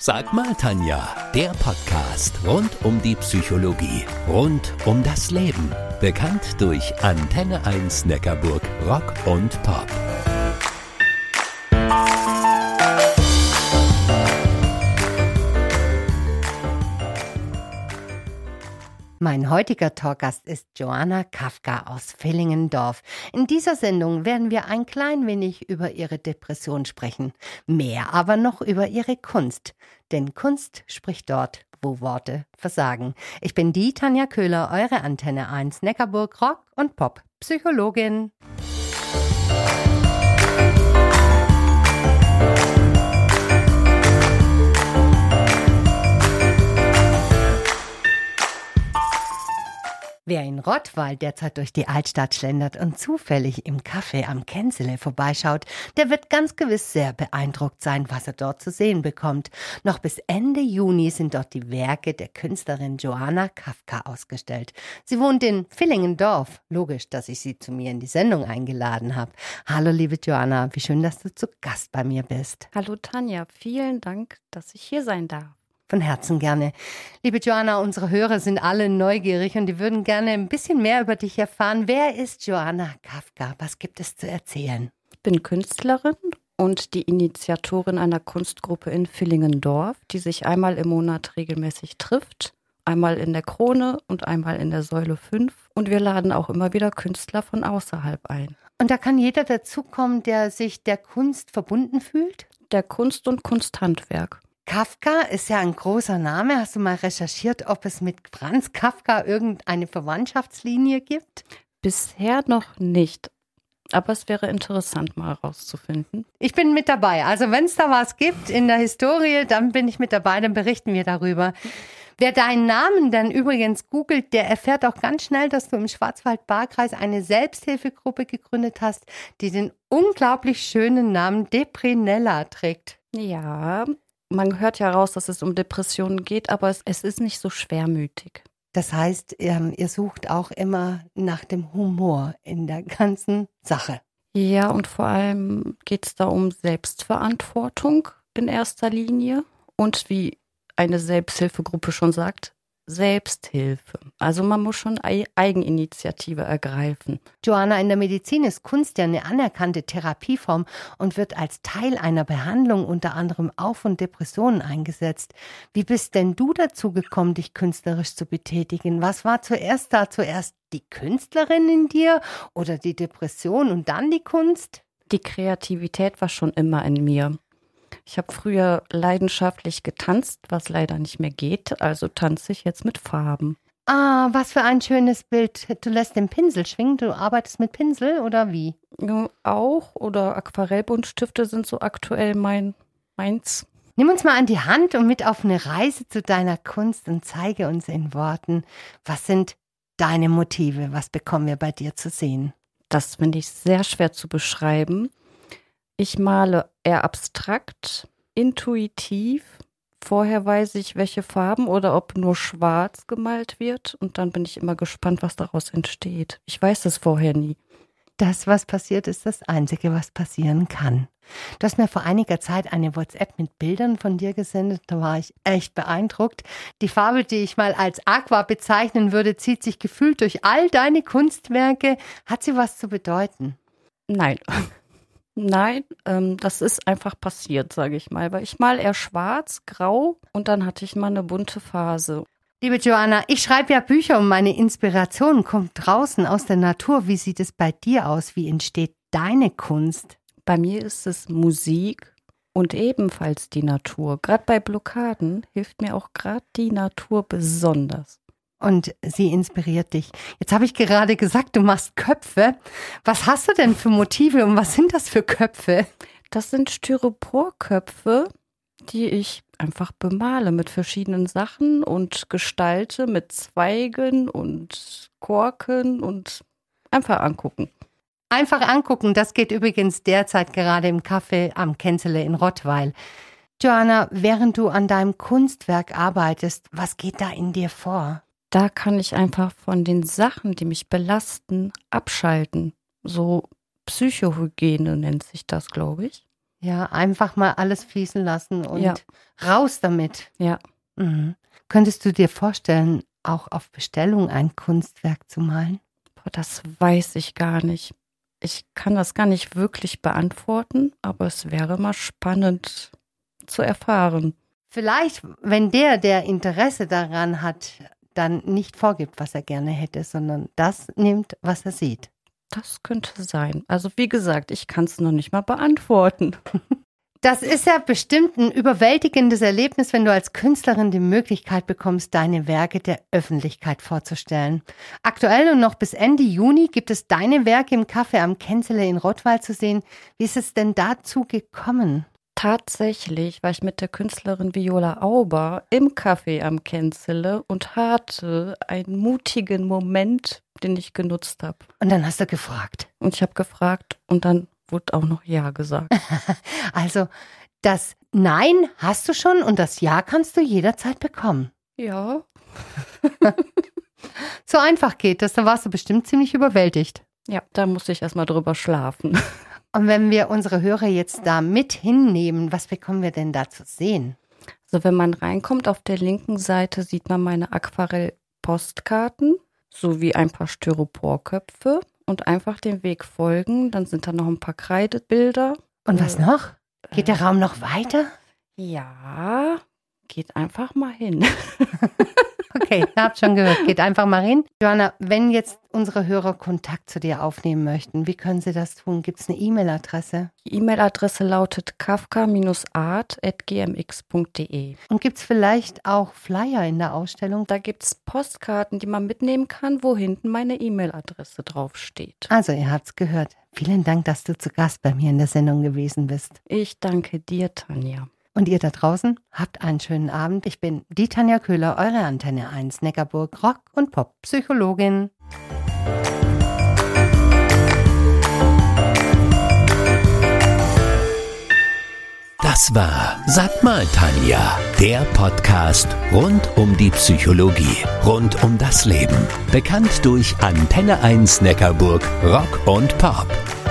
Sag mal, Tanja, der Podcast rund um die Psychologie, rund um das Leben. Bekannt durch Antenne 1 Neckarburg Rock und Pop. Mein heutiger Talkgast ist Joanna Kafka aus Villingendorf. In dieser Sendung werden wir ein klein wenig über ihre Depression sprechen. Mehr aber noch über ihre Kunst. Denn Kunst spricht dort, wo Worte versagen. Ich bin die Tanja Köhler, eure Antenne 1 Neckarburg Rock und Pop Psychologin. Wer in Rottweil derzeit durch die Altstadt schlendert und zufällig im Café am Kensele vorbeischaut, der wird ganz gewiss sehr beeindruckt sein, was er dort zu sehen bekommt. Noch bis Ende Juni sind dort die Werke der Künstlerin Joanna Kafka ausgestellt. Sie wohnt in Villingendorf. Logisch, dass ich sie zu mir in die Sendung eingeladen habe. Hallo liebe Joanna, wie schön, dass du zu Gast bei mir bist. Hallo Tanja, vielen Dank, dass ich hier sein darf. Von Herzen gerne. Liebe Joanna, unsere Hörer sind alle neugierig und die würden gerne ein bisschen mehr über dich erfahren. Wer ist Joanna Kafka? Was gibt es zu erzählen? Ich bin Künstlerin und die Initiatorin einer Kunstgruppe in Villingendorf, die sich einmal im Monat regelmäßig trifft. Einmal in der Krone und einmal in der Säule 5. Und wir laden auch immer wieder Künstler von außerhalb ein. Und da kann jeder dazukommen, der sich der Kunst verbunden fühlt? Der Kunst und Kunsthandwerk. Kafka ist ja ein großer Name. Hast du mal recherchiert, ob es mit Franz Kafka irgendeine Verwandtschaftslinie gibt? Bisher noch nicht. Aber es wäre interessant, mal herauszufinden. Ich bin mit dabei. Also wenn es da was gibt in der Historie, dann bin ich mit dabei, dann berichten wir darüber. Wer deinen Namen dann übrigens googelt, der erfährt auch ganz schnell, dass du im Schwarzwald-Baar-Kreis eine Selbsthilfegruppe gegründet hast, die den unglaublich schönen Namen Deprinella trägt. Ja, man hört ja raus, dass es um Depressionen geht, aber es ist nicht so schwermütig. Das heißt, ihr sucht auch immer nach dem Humor in der ganzen Sache. Ja, und vor allem geht es da um Selbstverantwortung in erster Linie und wie eine Selbsthilfegruppe schon sagt, Selbsthilfe. Also man muss schon Eigeninitiative ergreifen. Joanna, in der Medizin ist Kunst ja eine anerkannte Therapieform und wird als Teil einer Behandlung unter anderem auch von Depressionen eingesetzt. Wie bist denn du dazu gekommen, dich künstlerisch zu betätigen? Was war zuerst da? Zuerst die Künstlerin in dir oder die Depression und dann die Kunst? Die Kreativität war schon immer in mir. Ich habe früher leidenschaftlich getanzt, was leider nicht mehr geht, also tanze ich jetzt mit Farben. Ah, was für ein schönes Bild. Du lässt den Pinsel schwingen, du arbeitest mit Pinsel oder wie? Ja, auch oder Aquarellbuntstifte sind so aktuell meins. Nimm uns mal an die Hand und mit auf eine Reise zu deiner Kunst und zeige uns in Worten, was sind deine Motive, was bekommen wir bei dir zu sehen? Das finde ich sehr schwer zu beschreiben. Ich male eher abstrakt, intuitiv. Vorher weiß ich, welche Farben oder ob nur schwarz gemalt wird. Und dann bin ich immer gespannt, was daraus entsteht. Ich weiß es vorher nie. Das, was passiert, ist das Einzige, was passieren kann. Du hast mir vor einiger Zeit eine WhatsApp mit Bildern von dir gesendet. Da war ich echt beeindruckt. Die Farbe, die ich mal als Aqua bezeichnen würde, zieht sich gefühlt durch all deine Kunstwerke. Hat sie was zu bedeuten? Nein, das ist einfach passiert, sage ich mal, weil ich mal eher schwarz, grau und dann hatte ich mal eine bunte Phase. Liebe Joanna, ich schreibe ja Bücher und meine Inspiration kommt draußen aus der Natur. Wie sieht es bei dir aus? Wie entsteht deine Kunst? Bei mir ist es Musik und ebenfalls die Natur. Gerade bei Blockaden hilft mir auch gerade die Natur besonders. Und sie inspiriert dich. Jetzt habe ich gerade gesagt, du machst Köpfe. Was hast du denn für Motive und was sind das für Köpfe? Das sind Styroporköpfe, die ich einfach bemale mit verschiedenen Sachen und gestalte mit Zweigen und Korken und einfach angucken. Einfach angucken, das geht übrigens derzeit gerade im Café am Kensele in Rottweil. Joanna, während du an deinem Kunstwerk arbeitest, was geht da in dir vor? Da kann ich einfach von den Sachen, die mich belasten, abschalten. So Psychohygiene nennt sich das, glaube ich. Ja, einfach mal alles fließen lassen und raus damit. Ja. Mhm. Könntest du dir vorstellen, auch auf Bestellung ein Kunstwerk zu malen? Boah, das weiß ich gar nicht. Ich kann das gar nicht wirklich beantworten, aber es wäre mal spannend zu erfahren. Vielleicht, wenn der Interesse daran hat, dann nicht vorgibt, was er gerne hätte, sondern das nimmt, was er sieht. Das könnte sein. Also wie gesagt, ich kann es noch nicht mal beantworten. Das ist ja bestimmt ein überwältigendes Erlebnis, wenn du als Künstlerin die Möglichkeit bekommst, deine Werke der Öffentlichkeit vorzustellen. Aktuell und noch bis Ende Juni gibt es deine Werke im Café am Kenzele in Rottweil zu sehen. Wie ist es denn dazu gekommen? Tatsächlich war ich mit der Künstlerin Viola Auber im Café am Kenzele und hatte einen mutigen Moment, den ich genutzt habe. Und dann hast du gefragt. Und ich habe gefragt und dann wurde auch noch Ja gesagt. Also das Nein hast du schon und das Ja kannst du jederzeit bekommen. Ja. So einfach geht das, da warst du bestimmt ziemlich überwältigt. Ja, da musste ich erstmal drüber schlafen. Und wenn wir unsere Hörer jetzt da mit hinnehmen, was bekommen wir denn da zu sehen? Also wenn man reinkommt, auf der linken Seite sieht man meine Aquarell-Postkarten sowie ein paar Styroporköpfe und einfach dem Weg folgen. Dann sind da noch ein paar Kreidebilder. Und was noch? Geht der Raum noch weiter? Ja, geht einfach mal hin. Okay, ihr habt schon gehört, geht einfach mal hin. Johanna, wenn jetzt unsere Hörer Kontakt zu dir aufnehmen möchten, wie können sie das tun? Gibt es eine E-Mail-Adresse? Die E-Mail-Adresse lautet kafka-art@gmx.de. Und gibt es vielleicht auch Flyer in der Ausstellung? Da gibt es Postkarten, die man mitnehmen kann, wo hinten meine E-Mail-Adresse draufsteht. Also, ihr habt's gehört. Vielen Dank, dass du zu Gast bei mir in der Sendung gewesen bist. Ich danke dir, Tanja. Und ihr da draußen, habt einen schönen Abend. Ich bin die Tanja Köhler, eure Antenne 1 Neckarburg Rock- und Pop-Psychologin. Das war Sag mal, Tanja, der Podcast rund um die Psychologie, rund um das Leben. Bekannt durch Antenne 1 Neckarburg Rock und Pop.